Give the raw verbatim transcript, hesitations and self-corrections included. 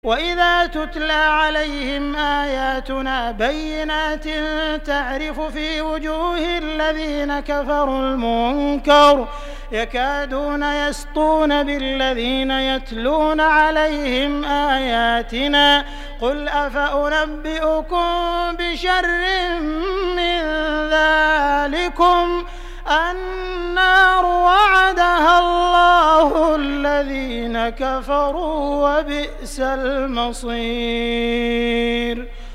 وَإِذَا تُتْلَىٰ عَلَيْهِمْ آيَاتُنَا بَيِّنَاتٍ تَعْرِفُ فِي وُجُوهِ الَّذِينَ كَفَرُوا الْمُنكَرَ يَكَادُونَ يَسْطُونَ بِالَّذِينَ يَتْلُونَ عَلَيْهِمْ آيَاتِنَا قُلْ أَفَأُنَبِّئُكُم بِشَرٍّ مِّن ذَٰلِكُمْ النَّارُ وَعَدَهَا اللَّهُ الَّذِينَ كَفَرُوا ۖ وَبِئْسَ الْمَصِيرُ.